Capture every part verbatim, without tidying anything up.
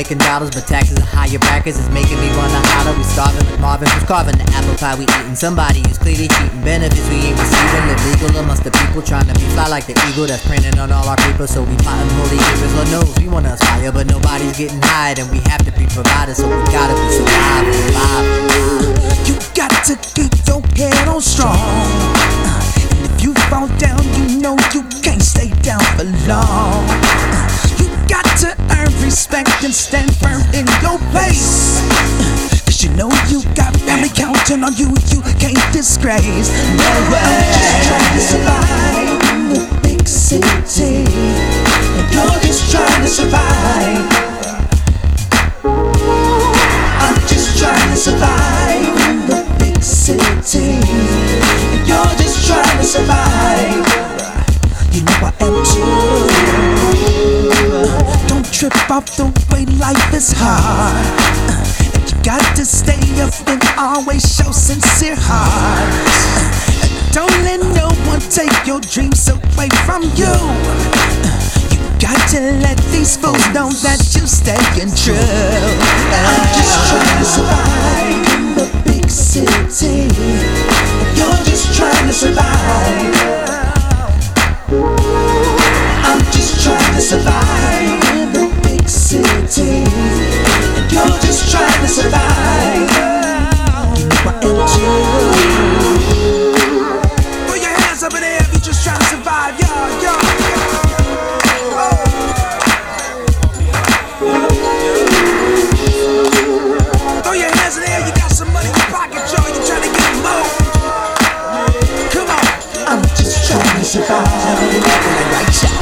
making dollars, but taxes and higher brackets is making me wanna holler. We starving like Marvin, who's carving the apple pie we eating. Somebody is clearly cheating, benefits we ain't receiving. Live legal amongst the people, trying to be fly like the eagle that's printing on all our paper. So we plotting holy givers, Lord knows we wanna aspire, but nobody's getting hired, and we have to be providers, so we gotta be surviving, surviving. You got to keep your head on strong, and if you fall down, you know you can't stay down for long. You got to earn respect and stand firm in your place, cause you know you got family counting on you, you can't disgrace. No way. I'm just trying to survive in the big city, and you're just trying to survive. I'm just trying to survive in the big city, and you're just trying to survive. You know I am too. Don't trip off the way life is hard, and you got to stay up and always show sincere heart. Don't let no one take your dreams away from you. You got to let these fools know that you staying true. I'm just trying to survive in the big city, and you're just trying to survive. I'm just trying to survive in the big city, and you're just trying to survive. You know I am too. Put your hands up in the air if you're just trying to survive, yo, yo, yo. Throw your hands in the air, you got some money in your pocket, yo, you trying to get more. Come on. I'm just trying to survive. Right shot.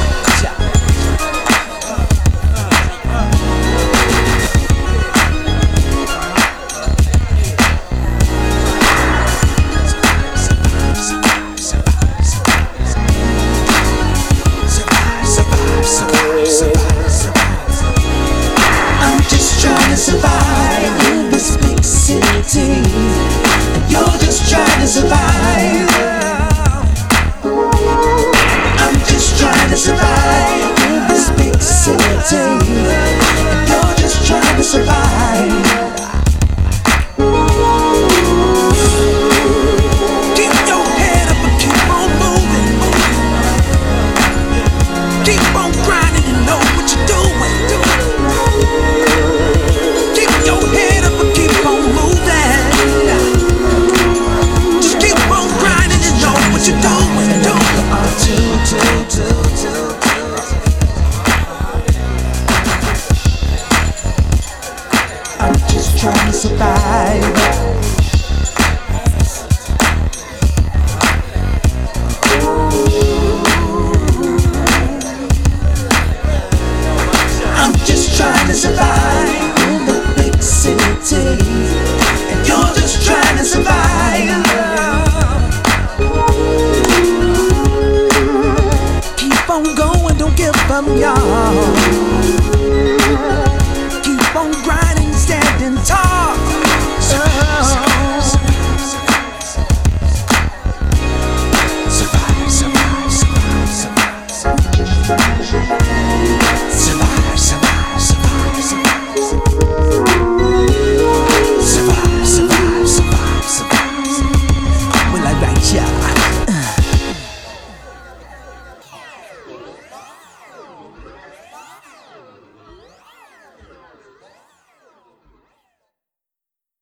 I'm just trying to survive in this big city, and you're just trying to survive. I'm just trying to survive in this big city, and you're just trying to survive. Keep your head up and keep on moving. Keep on grinding, you know what you're doing. Keep your head up and keep on moving. Just keep on grinding, you know what you're doing. I'm just trying to survive. I'm just trying to survive in the big city, and you're just trying to survive. Keep on going, don't give up, y'all.